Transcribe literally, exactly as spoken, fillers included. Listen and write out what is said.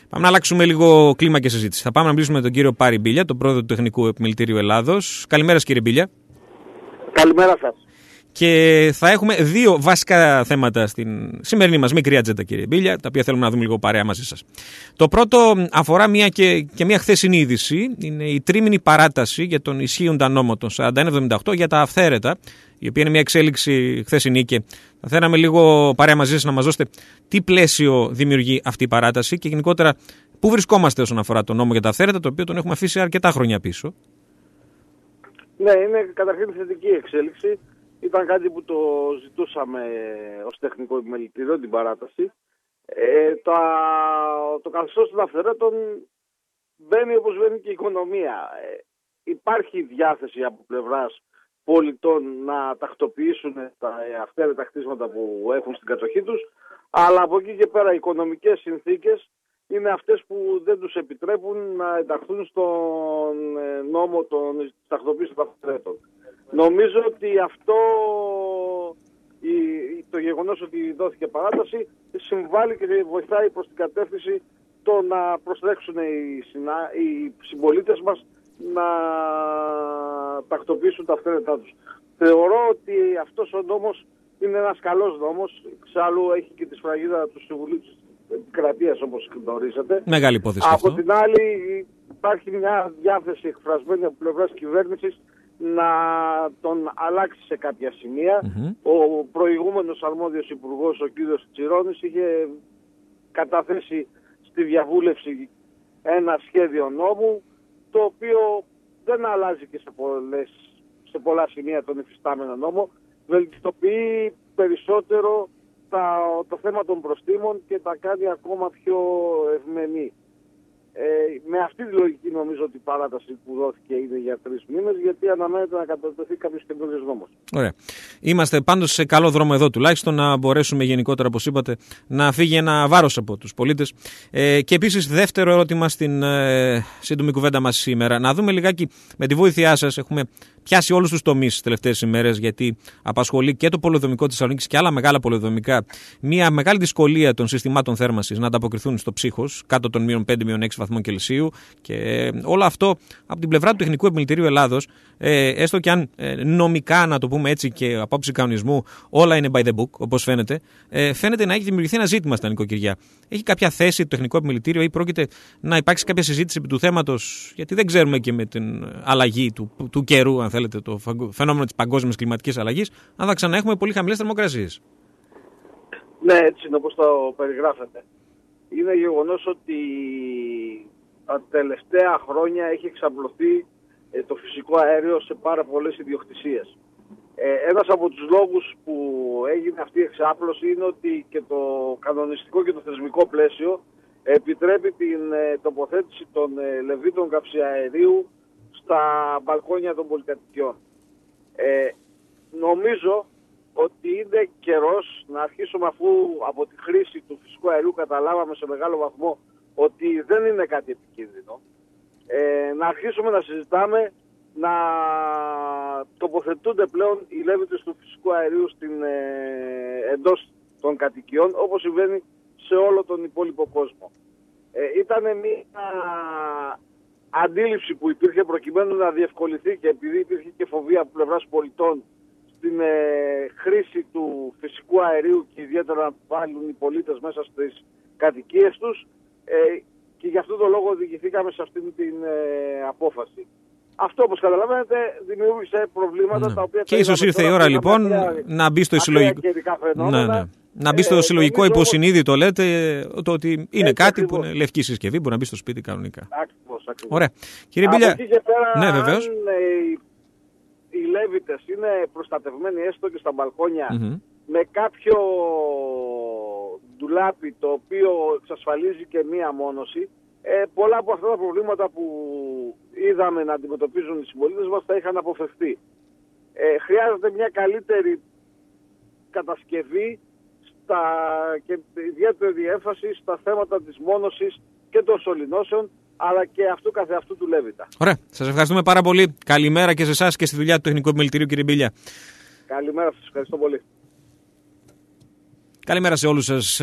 Πάμε να αλλάξουμε λίγο κλίμα και συζήτηση. Θα πάμε να μιλήσουμε με τον κύριο Πάρη Μπίλια, τον πρόεδρο του Τεχνικού Επιμελητηρίου Ελλάδος. Καλημέρα, κύριε Μπίλια. Καλημέρα σας. Και θα έχουμε δύο βασικά θέματα στην σημερινή μας μικρή ατζέντα, κύριε Μπίλια, τα οποία θέλουμε να δούμε λίγο παρέα μαζί σας. Το πρώτο αφορά μια και, και μια χθεσινή είδηση. Είναι η τρίμηνη παράταση για τον ισχύοντα νόμο των σαράντα ένα εβδομήντα οκτώ για τα αυθαίρετα, η οποία είναι μια εξέλιξη χθεσινή και θα θέλαμε λίγο παρέα μαζί σας να μας δώσετε τι πλαίσιο δημιουργεί αυτή η παράταση και γενικότερα πού βρισκόμαστε όσον αφορά τον νόμο για τα αυθαίρετα, το οποίο τον έχουμε αφήσει αρκετά χρόνια πίσω. Ναι, είναι καταρχήν θετική εξέλιξη. Ήταν κάτι που το ζητούσαμε ως Τεχνικό Επιμελητήριο, την παράταση. Ε, τα, το καθεστώς των αυθαιρέτων μπαίνει όπως μπαίνει και η οικονομία. Ε, υπάρχει διάθεση από πλευράς πολιτών να τακτοποιήσουν τα αυθαίρετα κτίσματα που έχουν στην κατοχή τους, αλλά από εκεί και πέρα οι οικονομικές συνθήκες είναι αυτές που δεν τους επιτρέπουν να ενταχθούν στον νόμο των τακτοποίησης των αυθαιρέτων. Νομίζω ότι αυτό, το γεγονός ότι δόθηκε παράταση, συμβάλλει και βοηθάει προς την κατεύθυνση το να προσέξουν οι, συνα... οι συμπολίτες μας να τακτοποιήσουν τα αυθαίρετά τους. Θεωρώ ότι αυτός ο νόμος είναι ένας καλός νόμος, εξάλλου έχει και τη σφραγίδα του Συμβουλίου της Επικρατείας, όπως γνωρίζετε. Μεγάλη υπόθεση. Από αυτό. την άλλη υπάρχει μια διάθεση εκφρασμένη από πλευράς κυβέρνησης να τον αλλάξει σε κάποια σημεία. Mm-hmm. Ο προηγούμενος αρμόδιος υπουργός, ο κ. Τσιρόνης, είχε καταθέσει στη διαβούλευση ένα σχέδιο νόμου, το οποίο δεν αλλάζει και σε, πολλές, σε πολλά σημεία τον υφιστάμενο νόμο, βελτιστοποιεί περισσότερο τα, το θέμα των προστίμων και τα κάνει ακόμα πιο ευμενή. Ε, με αυτή τη λογική νομίζω ότι η παράταση που δόθηκε είναι για τρεις μήνες, γιατί αναμένεται να κατατεθεί κάποιος καινούριος νόμος. Ωραία. Είμαστε πάντως σε καλό δρόμο εδώ, τουλάχιστον να μπορέσουμε γενικότερα, όπως είπατε, να φύγει ένα βάρος από τους πολίτες. Ε, και επίσης, δεύτερο ερώτημα στην ε, σύντομη κουβέντα μας σήμερα. Να δούμε λιγάκι, με τη βοήθειά σας, έχουμε πιάσει όλους τους τομείς τις τελευταίες ημέρες, γιατί απασχολεί και το πολεοδομικό της Θεσσαλονίκης και άλλα μεγάλα πολεοδομικά μια μεγάλη δυσκολία των συστημάτων θέρμανσης να ανταποκριθούν στο ψύχος, κάτω των μείον πέντε μείον έξι βαθμών Κελσίου. Και ε, όλο αυτό από την πλευρά του Τεχνικού Επιμελητηρίου Ελλάδος, ε, έστω και αν ε, νομικά, να το πούμε έτσι, και από άποψη κανονισμού, όλα είναι by the book, όπως φαίνεται, ε, φαίνεται να έχει δημιουργηθεί ένα ζήτημα στα νοικοκυριά. Έχει κάποια θέση το Τεχνικό Επιμελητήριο ή πρόκειται να υπάρξει κάποια συζήτηση επί του θέματος, γιατί δεν ξέρουμε και με την αλλαγή του, του καιρού, αν θέλετε, το φαινόμενο της παγκόσμιας κλιματικής αλλαγής, αν θα ξαναέχουμε πολύ χαμηλές θερμοκρασίες. Ναι, έτσι είναι όπως το περιγράφετε. Είναι γεγονός ότι τα τελευταία χρόνια έχει εξαπλωθεί ε, το φυσικό αέριο σε πάρα πολλές ιδιοκτησίες. Ε, ένας από τους λόγους που έγινε αυτή η εξάπλωση είναι ότι και το κανονιστικό και το θεσμικό πλαίσιο επιτρέπει την ε, τοποθέτηση των ε, λεβίτων καυσαερίου στα μπαλκόνια των πολυκατοικιών. Ε, νομίζω ότι είναι καιρός να αρχίσουμε, αφού από τη χρήση του φυσικού αερίου καταλάβαμε σε μεγάλο βαθμό ότι δεν είναι κάτι επικίνδυνο, ε, να αρχίσουμε να συζητάμε να τοποθετούνται πλέον οι λέβητες του φυσικού αερίου στην, ε, εντός των κατοικιών, όπως συμβαίνει σε όλο τον υπόλοιπο κόσμο. Ε, ήταν μια αντίληψη που υπήρχε προκειμένου να διευκολυνθεί, και επειδή υπήρχε και φοβία από πλευράς πολιτών στην ε, χρήση του φυσικού αερίου και ιδιαίτερα να βάλουν οι πολίτες μέσα στις κατοικίες τους, ε, και γι' αυτόν τον λόγο οδηγηθήκαμε σε αυτήν την ε, απόφαση. Αυτό, όπως καταλαβαίνετε, δημιούργησε προβλήματα, ναι, τα οποία... Και ίσως ήρθε η ώρα λοιπόν ακραία, να μπει στο συλλογικό... Ναι, ναι. Να μπει στο ε, συλλογικό υποσυνείδητο, λέτε, το ότι είναι κάτι ακριβώς, που είναι λευκή συσκευή, μπορεί να μπει στο σπίτι κανονικά. Ακριβώς, ακριβώς. Ωραία. Κύριε Μπίλια... Από εκεί και πέρα, ναι, βεβαίως. Αν ε, οι λέβητες είναι προστατευμένοι έστω και στα μπαλκόνια, mm-hmm, με κάποιο ντουλάπι το οποίο εξασφαλίζει και μία μόνωση, ε, πολλά από αυτά τα προβλήματα που είδαμε να αντιμετωπίζουν οι συμπολίτες μας θα είχαν αποφευθεί. Ε, χρειάζεται μια καλύτερη κατασκευή στα, και ιδιαίτερη έμφαση στα θέματα της μόνωσης και των σωληνώσεων, αλλά και αυτού καθεαυτού του Λέβητα. Ωραία. Σας ευχαριστούμε πάρα πολύ. Καλημέρα και σε εσάς και στη δουλειά του Τεχνικού Επιμελητηρίου, κύριε Μπίλια. Καλημέρα σας. Ευχαριστώ πολύ. Καλημέρα σε όλους σας.